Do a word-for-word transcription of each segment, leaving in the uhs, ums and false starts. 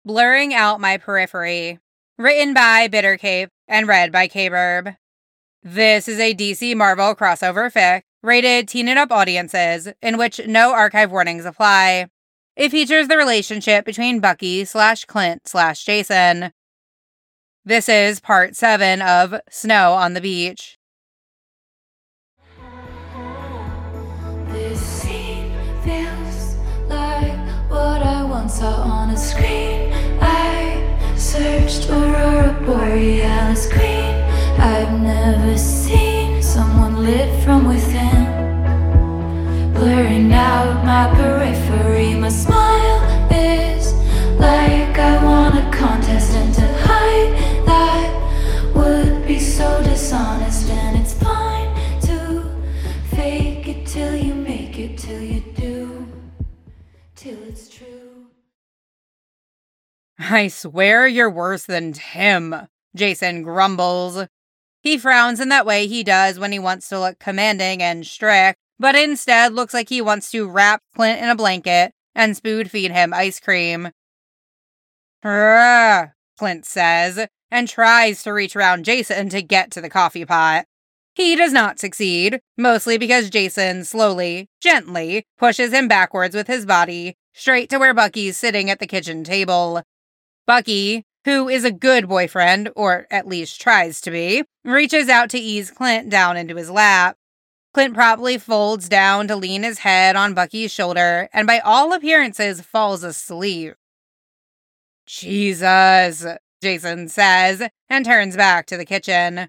Blurring Out My Periphery. Written by Bittercape and read by K-Burb. This is a D C Marvel crossover fic, rated teen and up audiences, in which no archive warnings apply. It features the relationship between Bucky slash Clint slash Jason. This is part seven of Snow on the Beach. This scene feels like what I once saw on a screen. I searched Aurora Borealis green. I've never seen someone lit from within. Blurring out my periphery. My smile is like I won a contest, and to hide that would be so dishonest. And it's fine to fake it till you make it, till you do, till it's true. I swear you're worse than Tim, Jason grumbles. He frowns in that way he does when he wants to look commanding and strict, but instead looks like he wants to wrap Clint in a blanket and spoon feed him ice cream. "Rrrr," Clint says, and tries to reach around Jason to get to the coffee pot. He does not succeed, mostly because Jason slowly, gently, pushes him backwards with his body, straight to where Bucky's sitting at the kitchen table. Bucky, who is a good boyfriend, or at least tries to be, reaches out to ease Clint down into his lap. Clint promptly folds down to lean his head on Bucky's shoulder, and by all appearances falls asleep. "Jesus," Jason says, and turns back to the kitchen.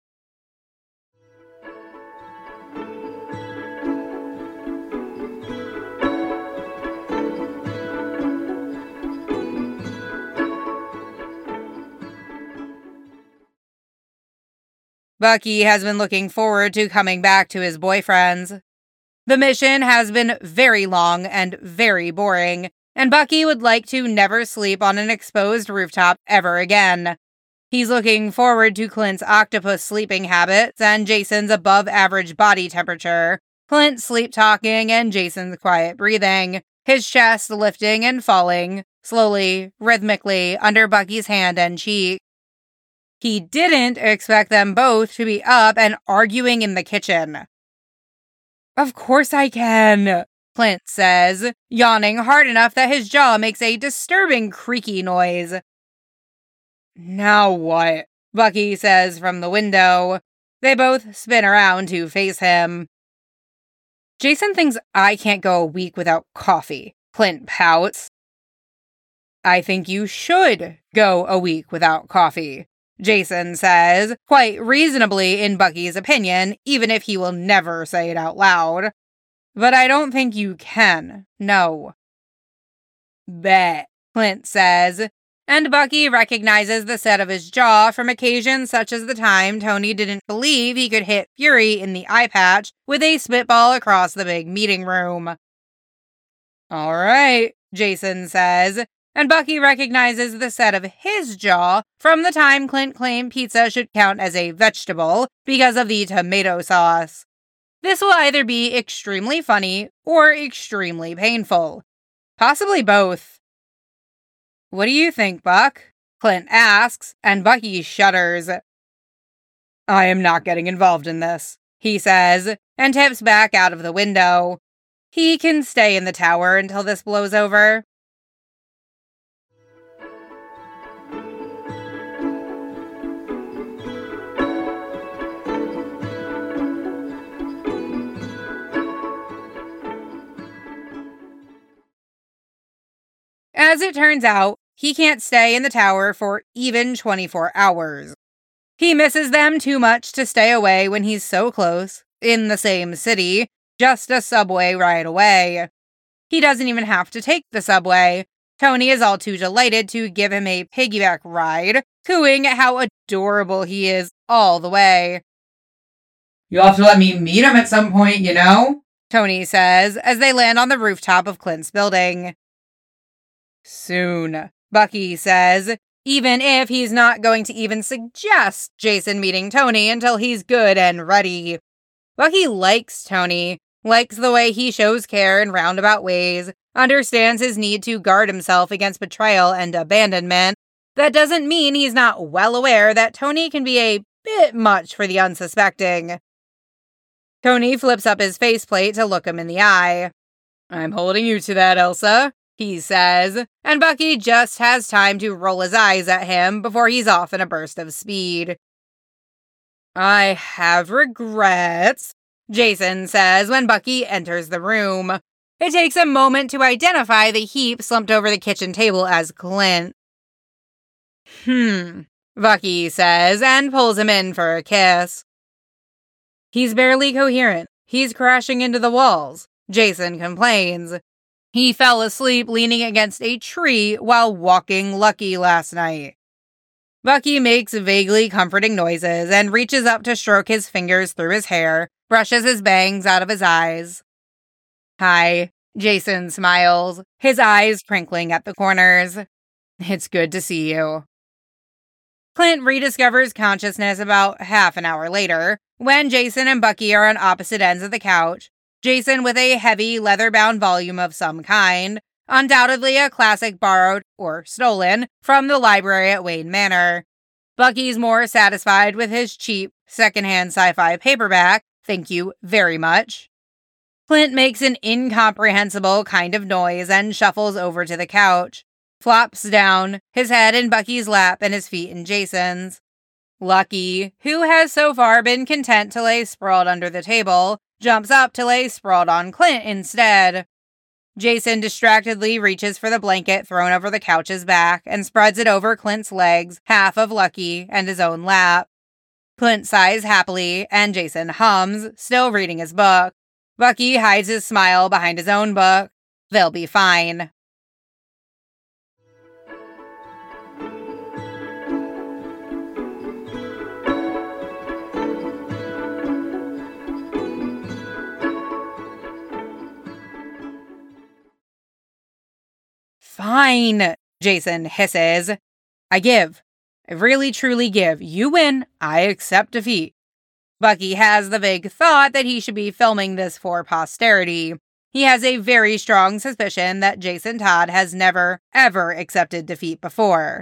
Bucky has been looking forward to coming back to his boyfriends. The mission has been very long and very boring, and Bucky would like to never sleep on an exposed rooftop ever again. He's looking forward to Clint's octopus sleeping habits and Jason's above-average body temperature, Clint's sleep-talking and Jason's quiet breathing, his chest lifting and falling, slowly, rhythmically, under Bucky's hand and cheek. He didn't expect them both to be up and arguing in the kitchen. "Of course I can," Clint says, yawning hard enough that his jaw makes a disturbing creaky noise. "Now what?" Bucky says from the window. They both spin around to face him. "Jason thinks I can't go a week without coffee," Clint pouts. "I think you should go a week without coffee," Jason says, quite reasonably in Bucky's opinion, even if he will never say it out loud. "But I don't think you can, no." "Bet," Clint says, and Bucky recognizes the set of his jaw from occasions such as the time Tony didn't believe he could hit Fury in the eye patch with a spitball across the big meeting room. "All right," Jason says, and Bucky recognizes the set of his jaw from the time Clint claimed pizza should count as a vegetable because of the tomato sauce. This will either be extremely funny or extremely painful. Possibly both. "What do you think, Buck?" Clint asks, and Bucky shudders. "I am not getting involved in this," he says, and tips back out of the window. He can stay in the tower until this blows over. As it turns out, he can't stay in the tower for even twenty-four hours. He misses them too much to stay away when he's so close, in the same city, just a subway ride away. He doesn't even have to take the subway. Tony is all too delighted to give him a piggyback ride, cooing at how adorable he is all the way. "You'll have to let me meet him at some point, you know?" Tony says as they land on the rooftop of Clint's building. "Soon," Bucky says, even if he's not going to even suggest Jason meeting Tony until he's good and ready. Bucky likes Tony, likes the way he shows care in roundabout ways, understands his need to guard himself against betrayal and abandonment. That doesn't mean he's not well aware that Tony can be a bit much for the unsuspecting. Tony flips up his faceplate to look him in the eye. "I'm holding you to that, Elsa," he says, and Bucky just has time to roll his eyes at him before he's off in a burst of speed. "I have regrets," Jason says when Bucky enters the room. It takes a moment to identify the heap slumped over the kitchen table as Clint. Hmm, Bucky says and pulls him in for a kiss. "He's barely coherent. He's crashing into the walls," Jason complains. "He fell asleep leaning against a tree while walking Lucky last night." Bucky makes vaguely comforting noises and reaches up to stroke his fingers through his hair, brushes his bangs out of his eyes. "Hi," Jason smiles, his eyes twinkling at the corners. "It's good to see you." Clint rediscovers consciousness about half an hour later, when Jason and Bucky are on opposite ends of the couch, Jason with a heavy leather-bound volume of some kind, undoubtedly a classic borrowed, or stolen, from the library at Wayne Manor. Bucky's more satisfied with his cheap, secondhand sci-fi paperback, thank you very much. Clint makes an incomprehensible kind of noise and shuffles over to the couch, flops down, his head in Bucky's lap and his feet in Jason's. Lucky, who has so far been content to lay sprawled under the table, jumps up to lay sprawled on Clint instead. Jason distractedly reaches for the blanket thrown over the couch's back and spreads it over Clint's legs, half of Lucky, and his own lap. Clint sighs happily, and Jason hums, still reading his book. Bucky hides his smile behind his own book. They'll be fine. Fine, Jason hisses. "I give. I really truly give. You win. I accept defeat." Bucky has the vague thought that he should be filming this for posterity. He has a very strong suspicion that Jason Todd has never, ever accepted defeat before.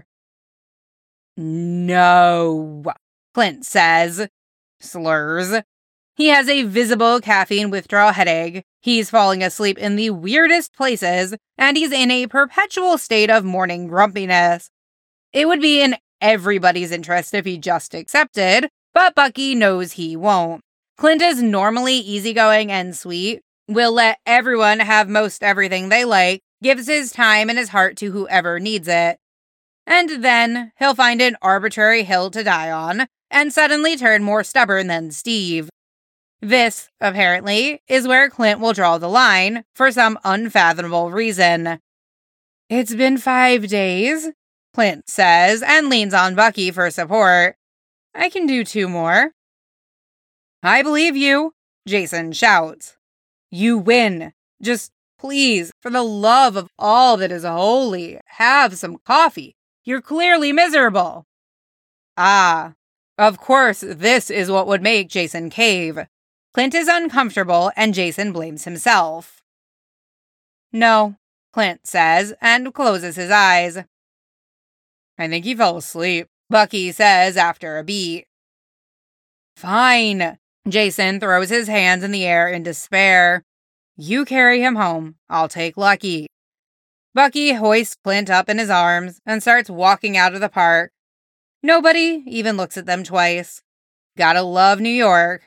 "No," Clint says. Slurs. He has a visible caffeine withdrawal headache. He's falling asleep in the weirdest places, and he's in a perpetual state of morning grumpiness. It would be in everybody's interest if he just accepted, but Bucky knows he won't. Clint is normally easygoing and sweet, will let everyone have most everything they like, gives his time and his heart to whoever needs it. And then he'll find an arbitrary hill to die on, and suddenly turn more stubborn than Steve. This, apparently, is where Clint will draw the line, for some unfathomable reason. "It's been five days," Clint says, and leans on Bucky for support. "I can do two more." "I believe you," Jason shouts. "You win. Just please, for the love of all that is holy, have some coffee. You're clearly miserable." Ah, of course, this is what would make Jason cave. Clint is uncomfortable, and Jason blames himself. "No," Clint says, and closes his eyes. "I think he fell asleep," Bucky says after a beat. "Fine." Jason throws his hands in the air in despair. "You carry him home. I'll take Lucky." Bucky hoists Clint up in his arms and starts walking out of the park. Nobody even looks at them twice. Gotta love New York.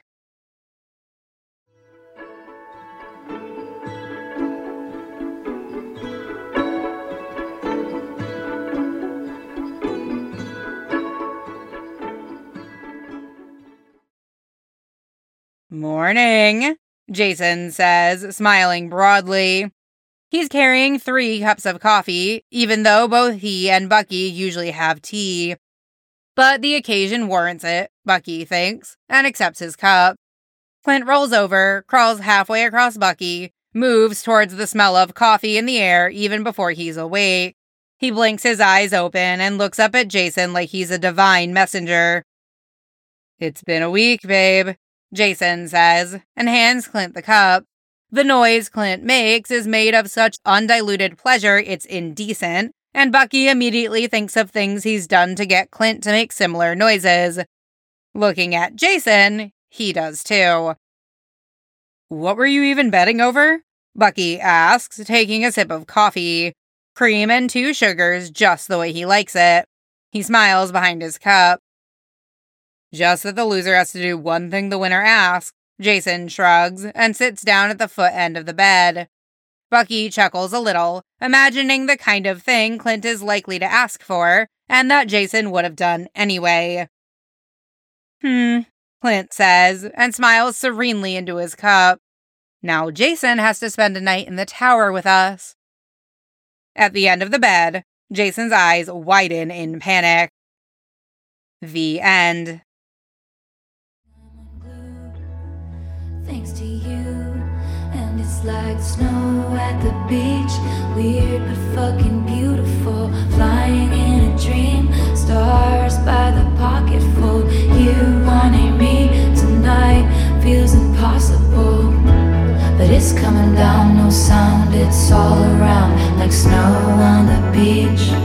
"Morning," Jason says, smiling broadly. He's carrying three cups of coffee, even though both he and Bucky usually have tea. But the occasion warrants it, Bucky thinks, and accepts his cup. Clint rolls over, crawls halfway across Bucky, moves towards the smell of coffee in the air even before he's awake. He blinks his eyes open and looks up at Jason like he's a divine messenger. "It's been a week, babe," Jason says, and hands Clint the cup. The noise Clint makes is made of such undiluted pleasure it's indecent, and Bucky immediately thinks of things he's done to get Clint to make similar noises. Looking at Jason, he does too. "What were you even betting over?" Bucky asks, taking a sip of coffee. Cream and two sugars, just the way he likes it. He smiles behind his cup. "Just that the loser has to do one thing the winner asks," Jason shrugs and sits down at the foot end of the bed. Bucky chuckles a little, imagining the kind of thing Clint is likely to ask for, and that Jason would have done anyway. Hmm, Clint says, and smiles serenely into his cup. Now Jason has to spend a night in the tower with us. At the end of the bed, Jason's eyes widen in panic. The end. Thanks to you, and it's like snow at the beach. Weird but fucking beautiful, flying in a dream. Stars by the pocketful. You wanting me tonight feels impossible, but it's coming down, no sound, it's all around, like snow on the beach.